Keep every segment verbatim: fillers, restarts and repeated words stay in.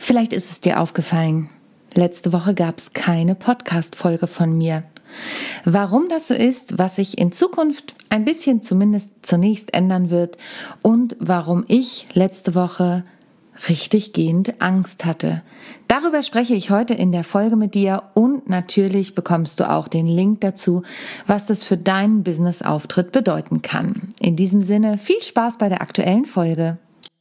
Vielleicht ist es dir aufgefallen, letzte Woche gab es keine Podcast-Folge von mir. Warum das so ist, was sich in Zukunft ein bisschen zumindest zunächst ändern wird und warum ich letzte Woche richtig gehend Angst hatte. Darüber spreche ich heute in der Folge mit dir und natürlich bekommst du auch den Link dazu, was das für deinen Business-Auftritt bedeuten kann. In diesem Sinne viel Spaß bei der aktuellen Folge.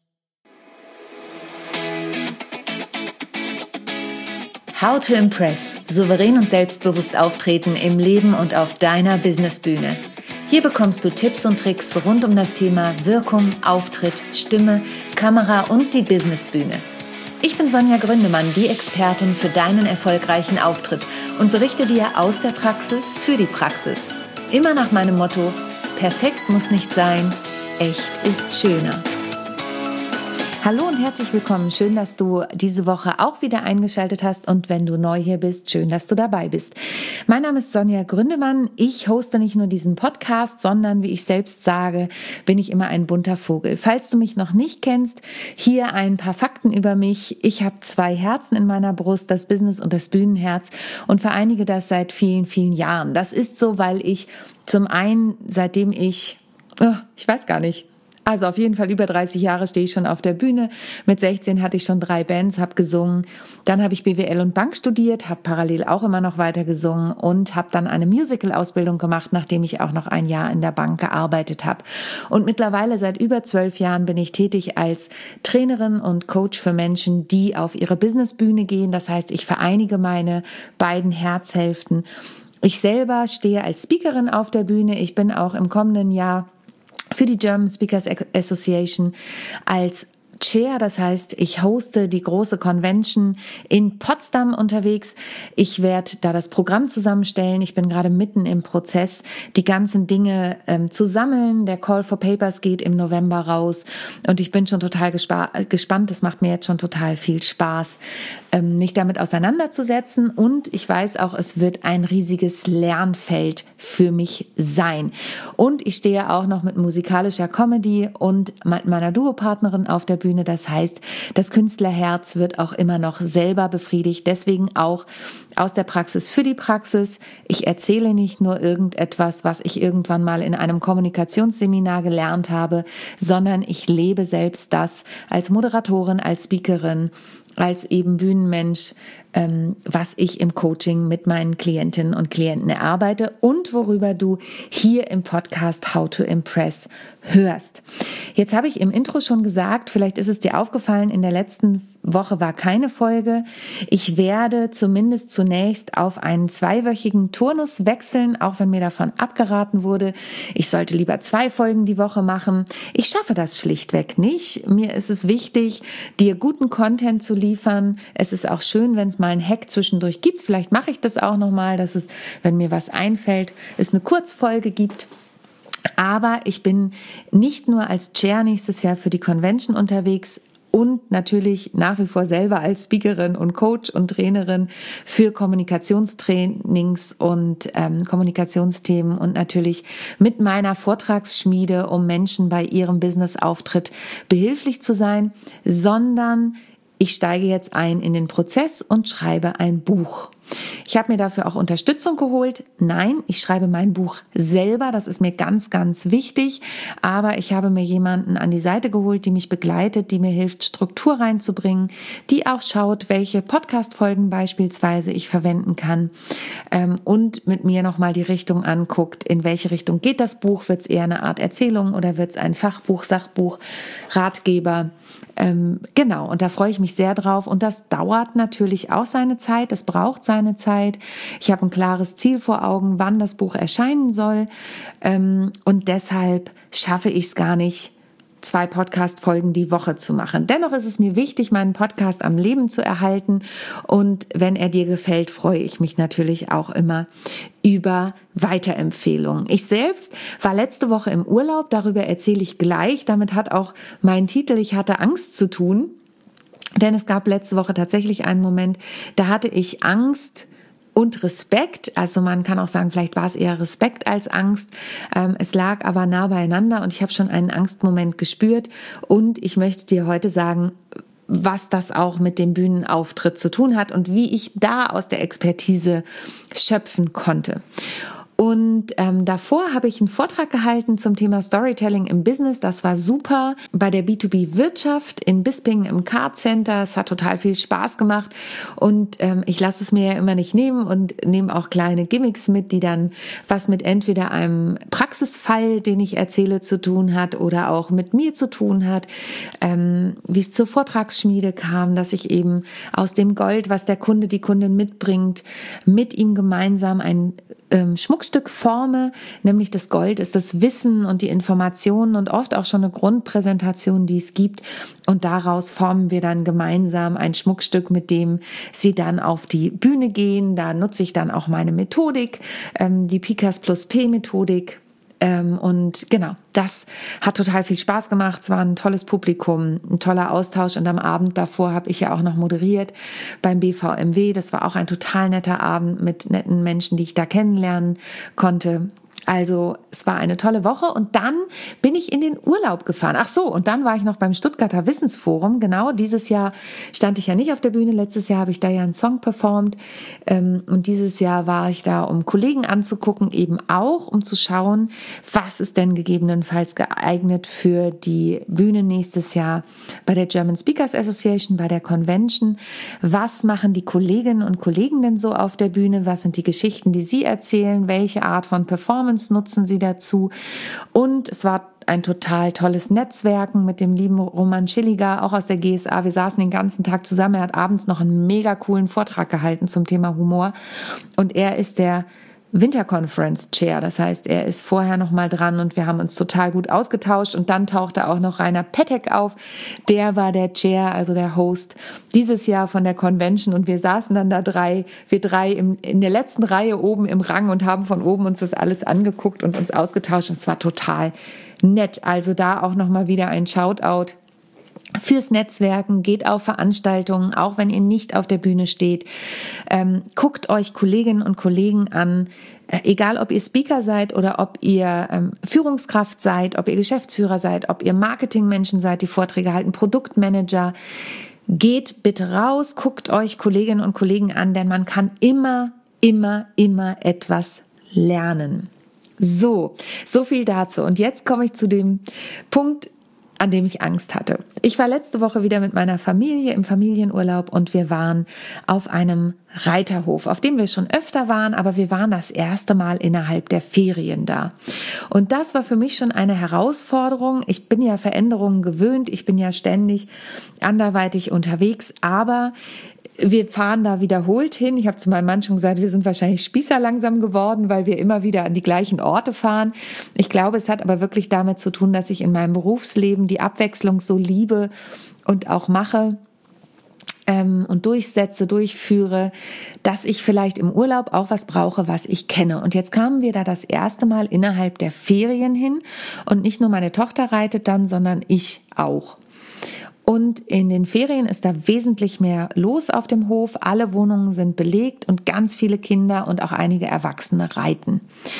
How to Impress. Souverän und selbstbewusst auftreten im Leben und auf deiner Businessbühne. Hier bekommst du Tipps und Tricks rund um das Thema Wirkung, Auftritt, Stimme, Kamera und die Businessbühne. Ich bin Sonja Gründemann, die Expertin für deinen erfolgreichen Auftritt und berichte dir aus der Praxis für die Praxis. Immer nach meinem Motto: Perfekt muss nicht sein, echt ist schöner. Hallo und herzlich willkommen. Schön, dass du diese Woche auch wieder eingeschaltet hast und wenn du neu hier bist, schön, dass du dabei bist. Mein Name ist Sonja Gründemann. Ich hoste nicht nur diesen Podcast, sondern wie ich selbst sage, bin ich immer ein bunter Vogel. Falls du mich noch nicht kennst, hier ein paar Fakten über mich. Ich habe zwei Herzen in meiner Brust, das Business- und das Bühnenherz und vereinige das seit vielen, vielen Jahren. Das ist so, weil ich zum einen, seitdem ich, oh, ich weiß gar nicht, Also auf jeden Fall über dreißig Jahre stehe ich schon auf der Bühne. Mit sechzehn hatte ich schon drei Bands, habe gesungen. Dann habe ich B W L und Bank studiert, habe parallel auch immer noch weiter gesungen und habe dann eine Musical-Ausbildung gemacht, nachdem ich auch noch ein Jahr in der Bank gearbeitet habe. Und mittlerweile seit über zwölf Jahren bin ich tätig als Trainerin und Coach für Menschen, die auf ihre Businessbühne gehen. Das heißt, ich vereinige meine beiden Herzhälften. Ich selber stehe als Speakerin auf der Bühne. Ich bin auch im kommenden Jahr für die German Speakers Association als Chair, das heißt, ich hoste die große Convention in Potsdam unterwegs. Ich werde da das Programm zusammenstellen. Ich bin gerade mitten im Prozess, die ganzen Dinge ähm, zu sammeln. Der Call for Papers geht im November raus und ich bin schon total gespa- gespannt. Das macht mir jetzt schon total viel Spaß, ähm, mich damit auseinanderzusetzen und ich weiß auch, es wird ein riesiges Lernfeld für mich sein. Und ich stehe auch noch mit musikalischer Comedy und mit meiner Duopartnerin auf der Bühne. Das heißt, das Künstlerherz wird auch immer noch selber befriedigt. Deswegen auch aus der Praxis für die Praxis. Ich erzähle nicht nur irgendetwas, was ich irgendwann mal in einem Kommunikationsseminar gelernt habe, sondern ich lebe selbst das als Moderatorin, als Speakerin, als eben Bühnenmensch, ähm, was ich im Coaching mit meinen Klientinnen und Klienten erarbeite und worüber du hier im Podcast How to Impress hörst. Jetzt habe ich im Intro schon gesagt, vielleicht ist es dir aufgefallen, in der letzten Woche war keine Folge. Ich werde zumindest zunächst auf einen zweiwöchigen Turnus wechseln, auch wenn mir davon abgeraten wurde, ich sollte lieber zwei Folgen die Woche machen. Ich schaffe das schlichtweg nicht. Mir ist es wichtig, dir guten Content zu liefern. Es ist auch schön, wenn es mal einen Hack zwischendurch gibt. Vielleicht mache ich das auch nochmal, dass es, wenn mir was einfällt, es eine Kurzfolge gibt. Aber ich bin nicht nur als Chair nächstes Jahr für die Convention unterwegs und natürlich nach wie vor selber als Speakerin und Coach und Trainerin für Kommunikationstrainings und ähm, Kommunikationsthemen und natürlich mit meiner Vortragsschmiede, um Menschen bei ihrem Business-Auftritt behilflich zu sein, sondern ich steige jetzt ein in den Prozess und schreibe ein Buch. Ich habe mir dafür auch Unterstützung geholt. Nein, ich schreibe mein Buch selber. Das ist mir ganz, ganz wichtig. Aber ich habe mir jemanden an die Seite geholt, die mich begleitet, die mir hilft, Struktur reinzubringen, die auch schaut, welche Podcast-Folgen beispielsweise ich verwenden kann ähm, und mit mir nochmal die Richtung anguckt, in welche Richtung geht das Buch. Wird es eher eine Art Erzählung oder wird es ein Fachbuch, Sachbuch, Ratgeber? Ähm, genau, und da freue ich mich sehr drauf. Und das dauert natürlich auch seine Zeit. Das braucht seine Zeit. Ich habe ein klares Ziel vor Augen, wann das Buch erscheinen soll. Ähm, und deshalb schaffe ich es gar nicht, zwei Podcast-Folgen die Woche zu machen. Dennoch ist es mir wichtig, meinen Podcast am Leben zu erhalten. Und wenn er dir gefällt, freue ich mich natürlich auch immer über Weiterempfehlungen. Ich selbst war letzte Woche im Urlaub, darüber erzähle ich gleich. Damit hat auch mein Titel "Ich hatte Angst" zu tun. Denn es gab letzte Woche tatsächlich einen Moment, da hatte ich Angst und Respekt. Also man kann auch sagen, vielleicht war es eher Respekt als Angst. Ähm, es lag aber nah beieinander und ich habe schon einen Angstmoment gespürt. Und ich möchte dir heute sagen, was das auch mit dem Bühnenauftritt zu tun hat und wie ich da aus der Expertise schöpfen konnte. Und ähm, davor habe ich einen Vortrag gehalten zum Thema Storytelling im Business. Das war super bei der B zwei B Wirtschaft in Bisping im Card Center. Es hat total viel Spaß gemacht und ähm, ich lasse es mir ja immer nicht nehmen und nehme auch kleine Gimmicks mit, die dann was mit entweder einem Praxisfall, den ich erzähle, zu tun hat oder auch mit mir zu tun hat. Ähm, wie es zur Vortragsschmiede kam, dass ich eben aus dem Gold, was der Kunde, die Kundin mitbringt, mit ihm gemeinsam ein ähm, Schmuckstück forme, nämlich das Gold ist das Wissen und die Informationen und oft auch schon eine Grundpräsentation, die es gibt. Und daraus formen wir dann gemeinsam ein Schmuckstück, mit dem sie dann auf die Bühne gehen. Da nutze ich dann auch meine Methodik, ähm, die Pikas plus P Methodik. Ähm, und genau, das hat total viel Spaß gemacht. Es war ein tolles Publikum, ein toller Austausch. Und am Abend davor habe ich ja auch noch moderiert beim B V M W. Das war auch ein total netter Abend mit netten Menschen, die ich da kennenlernen konnte. Also es war eine tolle Woche und dann bin ich in den Urlaub gefahren. Ach so, und dann war ich noch beim Stuttgarter Wissensforum. Genau, dieses Jahr stand ich ja nicht auf der Bühne. Letztes Jahr habe ich da ja einen Song performt. Und dieses Jahr war ich da, um Kollegen anzugucken, eben auch, um zu schauen, was ist denn gegebenenfalls geeignet für die Bühne nächstes Jahr bei der German Speakers Association, bei der Convention. Was machen die Kolleginnen und Kollegen denn so auf der Bühne? Was sind die Geschichten, die sie erzählen? Welche Art von Performance nutzen sie dazu? Und es war ein total tolles Netzwerken mit dem lieben Roman Schilliger, auch aus der G S A. Wir saßen den ganzen Tag zusammen. Er hat abends noch einen mega coolen Vortrag gehalten zum Thema Humor. Und er ist der Winter Conference Chair. Das heißt, er ist vorher noch mal dran und wir haben uns total gut ausgetauscht. Und dann tauchte auch noch Rainer Pettek auf. Der war der Chair, also der Host dieses Jahr von der Convention. Und wir saßen dann da drei, wir drei im, in der letzten Reihe oben im Rang und haben von oben uns das alles angeguckt und uns ausgetauscht. Und es war total nett. Also da auch noch mal wieder ein Shoutout fürs Netzwerken, geht auf Veranstaltungen, auch wenn ihr nicht auf der Bühne steht. Ähm, guckt euch Kolleginnen und Kollegen an, äh, egal ob ihr Speaker seid oder ob ihr ähm, Führungskraft seid, ob ihr Geschäftsführer seid, ob ihr Marketingmenschen seid, die Vorträge halten, Produktmanager. Geht bitte raus, guckt euch Kolleginnen und Kollegen an, denn man kann immer, immer, immer etwas lernen. So, so viel dazu. Und jetzt komme ich zu dem Punkt, an dem ich Angst hatte. Ich war letzte Woche wieder mit meiner Familie im Familienurlaub und wir waren auf einem Reiterhof, auf dem wir schon öfter waren, aber wir waren das erste Mal innerhalb der Ferien da. Und das war für mich schon eine Herausforderung. Ich bin ja Veränderungen gewöhnt, ich bin ja ständig anderweitig unterwegs, aber wir fahren da wiederholt hin. Ich habe zu meinem Mann schon gesagt, wir sind wahrscheinlich Spießer langsam geworden, weil wir immer wieder an die gleichen Orte fahren. Ich glaube, es hat aber wirklich damit zu tun, dass ich in meinem Berufsleben die Abwechslung so liebe und auch mache ähm, und durchsetze, durchführe, dass ich vielleicht im Urlaub auch was brauche, was ich kenne. Und jetzt kamen wir da das erste Mal innerhalb der Ferien hin und nicht nur meine Tochter reitet dann, sondern ich auch. Und in den Ferien ist da wesentlich mehr los auf dem Hof. Alle Wohnungen sind belegt und ganz viele Kinder und auch einige Erwachsene reiten.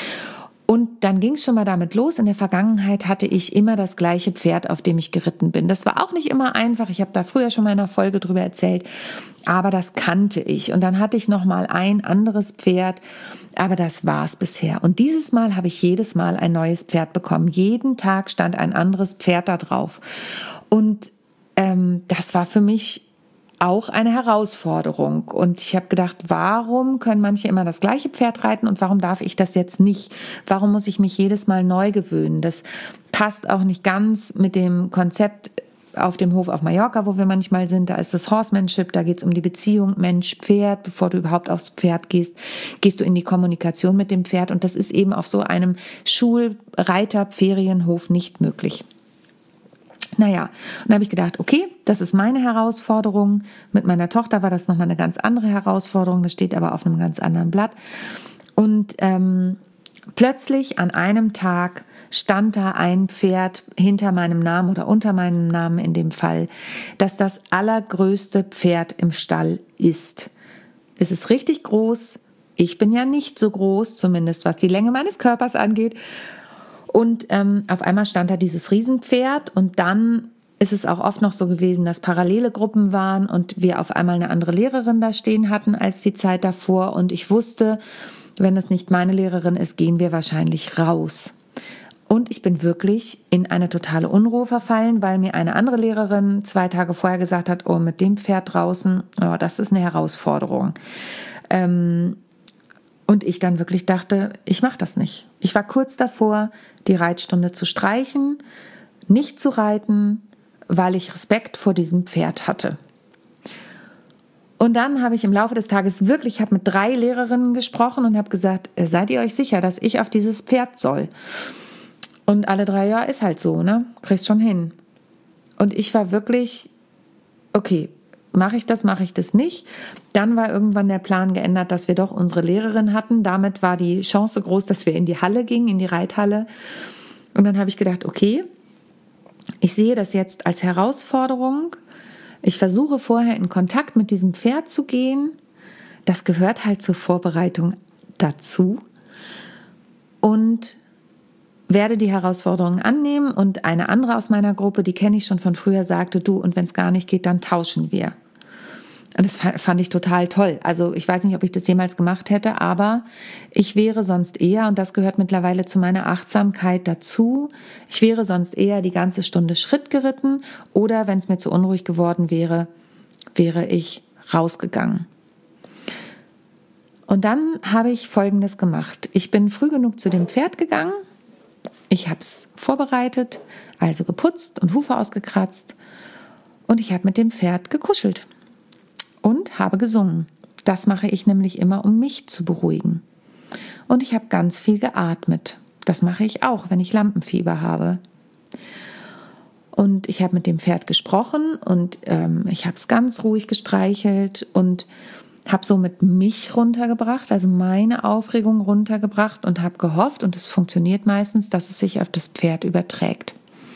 Und dann ging es schon mal damit los. In der Vergangenheit hatte ich immer das gleiche Pferd, auf dem ich geritten bin. Das war auch nicht immer einfach. Ich habe da früher schon mal in einer Folge drüber erzählt. Aber das kannte ich. Und dann hatte ich noch mal ein anderes Pferd. Aber das war es bisher. Und dieses Mal habe ich jedes Mal ein neues Pferd bekommen. Jeden Tag stand ein anderes Pferd da drauf. Und ähm, das war für mich auch eine Herausforderung. Und ich habe gedacht, warum können manche immer das gleiche Pferd reiten und warum darf ich das jetzt nicht? Warum muss ich mich jedes Mal neu gewöhnen? Das passt auch nicht ganz mit dem Konzept auf dem Hof auf Mallorca, wo wir manchmal sind. Da ist das Horsemanship, da geht es um die Beziehung Mensch-Pferd. Bevor du überhaupt aufs Pferd gehst, gehst du in die Kommunikation mit dem Pferd. Und das ist eben auf so einem Schulreiter-Ferienhof nicht möglich. Naja, und da habe ich gedacht, okay, das ist meine Herausforderung. Mit meiner Tochter war das nochmal eine ganz andere Herausforderung. Das steht aber auf einem ganz anderen Blatt. Und ähm, plötzlich an einem Tag stand da ein Pferd hinter meinem Namen oder unter meinem Namen in dem Fall, das das allergrößte Pferd im Stall ist. Es ist richtig groß. Ich bin ja nicht so groß, zumindest was die Länge meines Körpers angeht. Und ähm, auf einmal stand da dieses Riesenpferd und dann ist es auch oft noch so gewesen, dass parallele Gruppen waren und wir auf einmal eine andere Lehrerin da stehen hatten als die Zeit davor. Und ich wusste, wenn es nicht meine Lehrerin ist, gehen wir wahrscheinlich raus. Und ich bin wirklich in eine totale Unruhe verfallen, weil mir eine andere Lehrerin zwei Tage vorher gesagt hat, oh, mit dem Pferd draußen, oh, das ist eine Herausforderung. Ähm, und ich dann wirklich dachte, ich mache das nicht. Ich war kurz davor, die Reitstunde zu streichen, nicht zu reiten, weil ich Respekt vor diesem Pferd hatte. Und dann habe ich im Laufe des Tages wirklich, ich habe mit drei Lehrerinnen gesprochen und habe gesagt, seid ihr euch sicher, dass ich auf dieses Pferd soll? Und alle drei, ja, ist halt so, ne? Kriegst schon hin. Und ich war wirklich, okay, mache ich das, mache ich das nicht? Dann war irgendwann der Plan geändert, dass wir doch unsere Lehrerin hatten. Damit war die Chance groß, dass wir in die Halle gingen, in die Reithalle. Und dann habe ich gedacht, okay, ich sehe das jetzt als Herausforderung. Ich versuche vorher in Kontakt mit diesem Pferd zu gehen. Das gehört halt zur Vorbereitung dazu. Und werde die Herausforderungen annehmen. Und eine andere aus meiner Gruppe, die kenne ich schon von früher, sagte, du, und wenn es gar nicht geht, dann tauschen wir. Und das fand ich total toll. Also ich weiß nicht, ob ich das jemals gemacht hätte, aber ich wäre sonst eher, und das gehört mittlerweile zu meiner Achtsamkeit dazu, ich wäre sonst eher die ganze Stunde Schritt geritten oder wenn es mir zu unruhig geworden wäre, wäre ich rausgegangen. Und dann habe ich Folgendes gemacht. Ich bin früh genug zu dem Pferd gegangen. Ich habe es vorbereitet, also geputzt und Hufe ausgekratzt und ich habe mit dem Pferd gekuschelt. Und habe gesungen. Das mache ich nämlich immer, um mich zu beruhigen. Und ich habe ganz viel geatmet. Das mache ich auch, wenn ich Lampenfieber habe. Und ich habe mit dem Pferd gesprochen und ähm, ich habe es ganz ruhig gestreichelt und habe somit mich runtergebracht, also meine Aufregung runtergebracht und habe gehofft, und es funktioniert meistens, dass es sich auf das Pferd überträgt.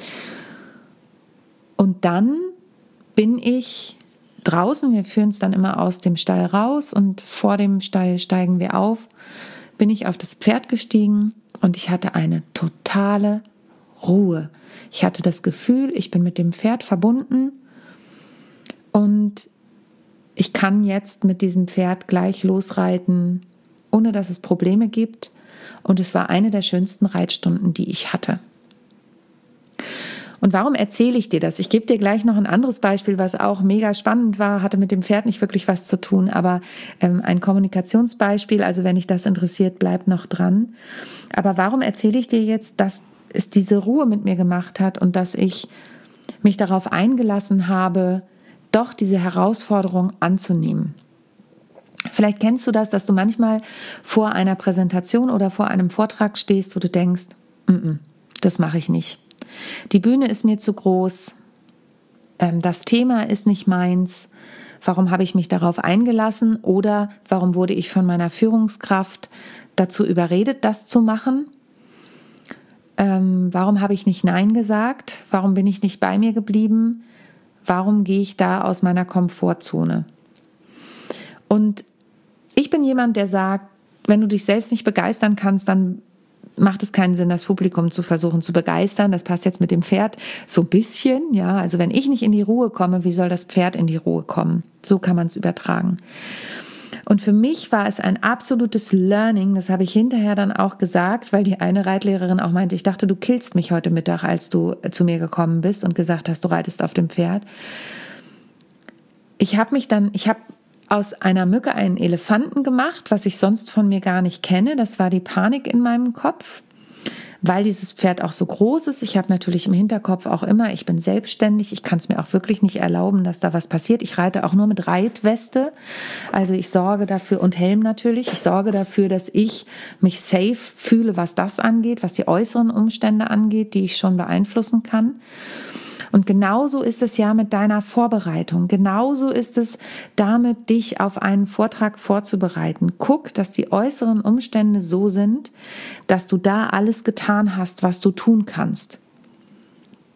Und dann bin ich draußen, wir führen es dann immer aus dem Stall raus und vor dem Stall steigen wir auf, bin ich auf das Pferd gestiegen und ich hatte eine totale Ruhe. Ich hatte das Gefühl, ich bin mit dem Pferd verbunden und ich kann jetzt mit diesem Pferd gleich losreiten, ohne dass es Probleme gibt. Und es war eine der schönsten Reitstunden, die ich hatte. Und warum erzähle ich dir das? Ich gebe dir gleich noch ein anderes Beispiel, was auch mega spannend war, hatte mit dem Pferd nicht wirklich was zu tun, aber ähm, ein Kommunikationsbeispiel, also wenn dich das interessiert, bleib noch dran. Aber warum erzähle ich dir jetzt, dass es diese Ruhe mit mir gemacht hat und dass ich mich darauf eingelassen habe, doch diese Herausforderung anzunehmen? Vielleicht kennst du das, dass du manchmal vor einer Präsentation oder vor einem Vortrag stehst, wo du denkst, mm-mm, das mache ich nicht. Die Bühne ist mir zu groß, ähm, das Thema ist nicht meins, warum habe ich mich darauf eingelassen oder warum wurde ich von meiner Führungskraft dazu überredet, das zu machen? Ähm, warum habe ich nicht Nein gesagt? Warum bin ich nicht bei mir geblieben? Warum gehe ich da aus meiner Komfortzone? Und ich bin jemand, der sagt, wenn du dich selbst nicht begeistern kannst, dann macht es keinen Sinn, das Publikum zu versuchen zu begeistern. Das passt jetzt mit dem Pferd so ein bisschen, ja. Also wenn ich nicht in die Ruhe komme, wie soll das Pferd in die Ruhe kommen? So kann man es übertragen. Und für mich war es ein absolutes Learning, das habe ich hinterher dann auch gesagt, weil die eine Reitlehrerin auch meinte, ich dachte, du killst mich heute Mittag, als du zu mir gekommen bist und gesagt hast, du reitest auf dem Pferd. Ich habe mich dann, ich habe aus einer Mücke einen Elefanten gemacht, was ich sonst von mir gar nicht kenne. Das war die Panik in meinem Kopf, weil dieses Pferd auch so groß ist. Ich habe natürlich im Hinterkopf auch immer, ich bin selbstständig, ich kann es mir auch wirklich nicht erlauben, dass da was passiert. Ich reite auch nur mit Reitweste, also ich sorge dafür, und Helm natürlich, ich sorge dafür, dass ich mich safe fühle, was das angeht, was die äußeren Umstände angeht, die ich schon beeinflussen kann. Und genauso ist es ja mit deiner Vorbereitung. Genauso ist es damit, dich auf einen Vortrag vorzubereiten. Guck, dass die äußeren Umstände so sind, dass du da alles getan hast, was du tun kannst.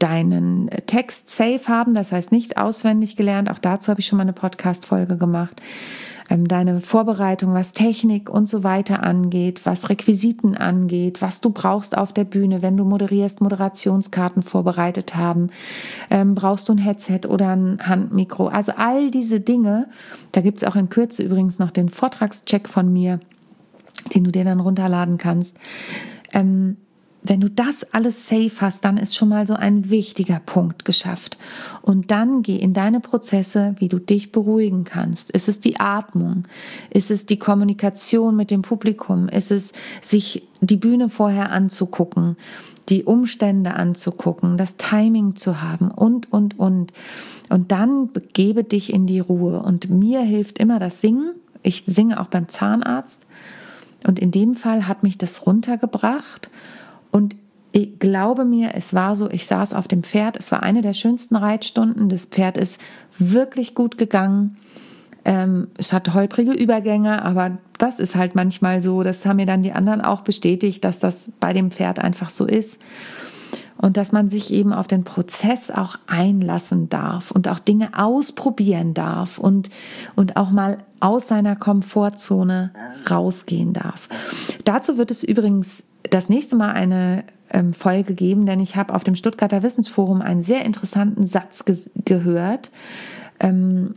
deinen Text safe haben, das heißt nicht auswendig gelernt, auch dazu habe ich schon mal eine Podcast-Folge gemacht. Deine Vorbereitung, was Technik und so weiter angeht, was Requisiten angeht, was du brauchst auf der Bühne, wenn du moderierst, Moderationskarten vorbereitet haben, ähm, brauchst du ein Headset oder ein Handmikro, also all diese Dinge. Da gibt es auch in Kürze übrigens noch den Vortragscheck von mir, den du dir dann runterladen kannst. Ähm, Wenn du das alles safe hast, dann ist schon mal so ein wichtiger Punkt geschafft. Und dann geh in deine Prozesse, wie du dich beruhigen kannst. Ist es die Atmung? Ist es die Kommunikation mit dem Publikum? Ist es, sich die Bühne vorher anzugucken, die Umstände anzugucken, das Timing zu haben und, und, und. Und dann begebe dich in die Ruhe. Und mir hilft immer das Singen. Ich singe auch beim Zahnarzt. Und in dem Fall hat mich das runtergebracht. Und ich glaube mir, es war so, ich saß auf dem Pferd, es war eine der schönsten Reitstunden, das Pferd ist wirklich gut gegangen, ähm, es hat holprige Übergänge, aber das ist halt manchmal so, das haben mir dann die anderen auch bestätigt, dass das bei dem Pferd einfach so ist und dass man sich eben auf den Prozess auch einlassen darf und auch Dinge ausprobieren darf und, und auch mal aus seiner Komfortzone rausgehen darf. Dazu wird es übrigens das nächste Mal eine ähm, Folge geben, denn ich habe auf dem Stuttgarter Wissensforum einen sehr interessanten Satz ge- gehört, ähm,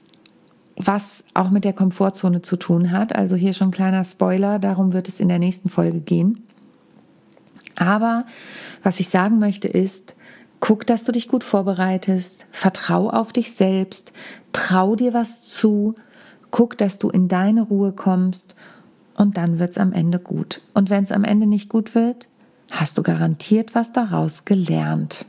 was auch mit der Komfortzone zu tun hat. Also hier schon ein kleiner Spoiler, darum wird es in der nächsten Folge gehen. Aber was ich sagen möchte ist, guck, dass du dich gut vorbereitest, vertrau auf dich selbst, trau dir was zu, guck, dass du in deine Ruhe kommst. Und dann wird es am Ende gut. Und wenn es am Ende nicht gut wird, hast du garantiert was daraus gelernt.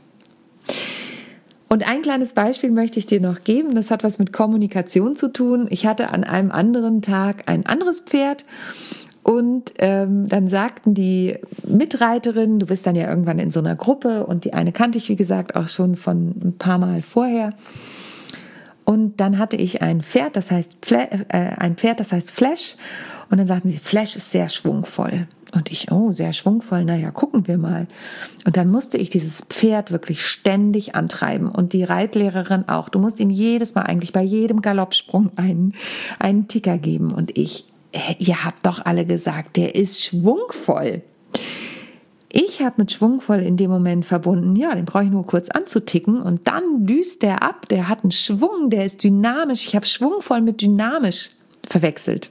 Und ein kleines Beispiel möchte ich dir noch geben. Das hat was mit Kommunikation zu tun. Ich hatte an einem anderen Tag ein anderes Pferd. Und ähm, dann sagten die Mitreiterinnen, du bist dann ja irgendwann in so einer Gruppe. Und die eine kannte ich, wie gesagt, auch schon von ein paar Mal vorher. Und dann hatte ich ein Pferd, das heißt, Fla- äh, ein Pferd, das heißt Flash. Und dann sagten sie, Flash ist sehr schwungvoll. Und ich, oh, sehr schwungvoll, naja, gucken wir mal. Und dann musste ich dieses Pferd wirklich ständig antreiben und die Reitlehrerin auch. Du musst ihm jedes Mal eigentlich bei jedem Galoppsprung einen, einen Ticker geben. Und ich, ihr habt doch alle gesagt, der ist schwungvoll. Ich habe mit schwungvoll in dem Moment verbunden, ja, den brauche ich nur kurz anzuticken und dann düst der ab, der hat einen Schwung, der ist dynamisch. Ich habe schwungvoll mit dynamisch verwechselt.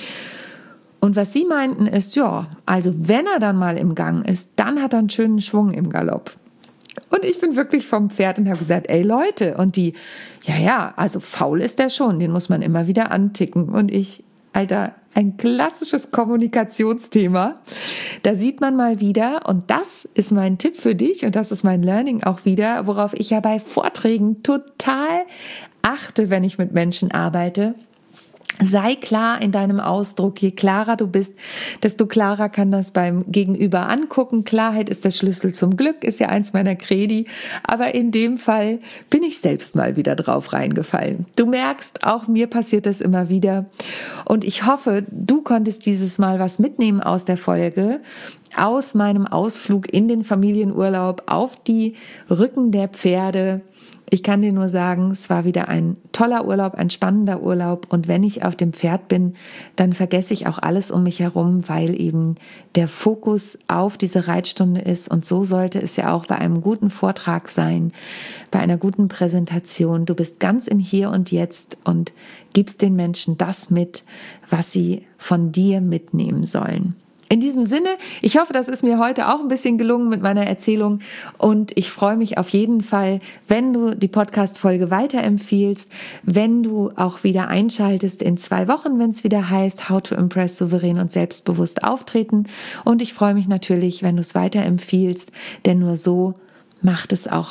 Und was sie meinten ist, ja, also wenn er dann mal im Gang ist, dann hat er einen schönen Schwung im Galopp. Und ich bin wirklich vom Pferd und habe gesagt, ey Leute, und die, ja, ja, also faul ist der schon, den muss man immer wieder anticken. Und ich, Alter, ein klassisches Kommunikationsthema. Da sieht man mal wieder, und das ist mein Tipp für dich und das ist mein Learning auch wieder, worauf ich ja bei Vorträgen total achte, wenn ich mit Menschen arbeite. Sei klar in deinem Ausdruck. Je klarer du bist, desto klarer kann das beim Gegenüber angucken. Klarheit ist der Schlüssel zum Glück, ist ja eins meiner Credi. Aber in dem Fall bin ich selbst mal wieder drauf reingefallen. Du merkst, auch mir passiert das immer wieder. Und ich hoffe, du konntest dieses Mal was mitnehmen aus der Folge, aus meinem Ausflug in den Familienurlaub auf die Rücken der Pferde. Ich kann dir nur sagen, es war wieder ein toller Urlaub, ein spannender Urlaub. Und wenn ich auf dem Pferd bin, dann vergesse ich auch alles um mich herum, weil eben der Fokus auf diese Reitstunde ist. Und so sollte es ja auch bei einem guten Vortrag sein, bei einer guten Präsentation. Du bist ganz im Hier und Jetzt und gibst den Menschen das mit, was sie von dir mitnehmen sollen. In diesem Sinne, ich hoffe, das ist mir heute auch ein bisschen gelungen mit meiner Erzählung und ich freue mich auf jeden Fall, wenn du die Podcast-Folge weiterempfiehlst, wenn du auch wieder einschaltest in zwei Wochen, wenn es wieder heißt How to Impress souverän und selbstbewusst auftreten, und ich freue mich natürlich, wenn du es weiterempfiehlst, denn nur so macht es auch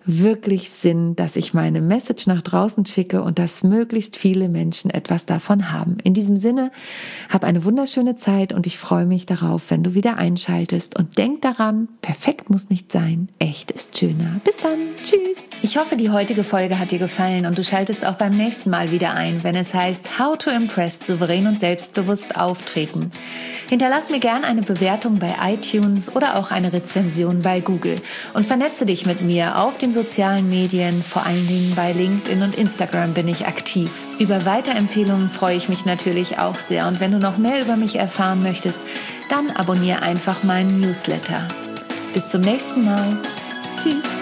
wirklich Sinn, dass ich meine Message nach draußen schicke und dass möglichst viele Menschen etwas davon haben. In diesem Sinne, hab eine wunderschöne Zeit und ich freue mich darauf, wenn du wieder einschaltest. Und denk daran, perfekt muss nicht sein, echt ist schöner. Bis dann, tschüss. Ich hoffe, die heutige Folge hat dir gefallen und du schaltest auch beim nächsten Mal wieder ein, wenn es heißt How to Impress, souverän und selbstbewusst auftreten. Hinterlass mir gern eine Bewertung bei iTunes oder auch eine Rezension bei Google und vernetze dich mit mir auf den sozialen Medien, vor allen Dingen bei LinkedIn und Instagram bin ich aktiv. Über Weiterempfehlungen freue ich mich natürlich auch sehr und wenn du noch mehr über mich erfahren möchtest, dann abonniere einfach meinen Newsletter. Bis zum nächsten Mal. Tschüss.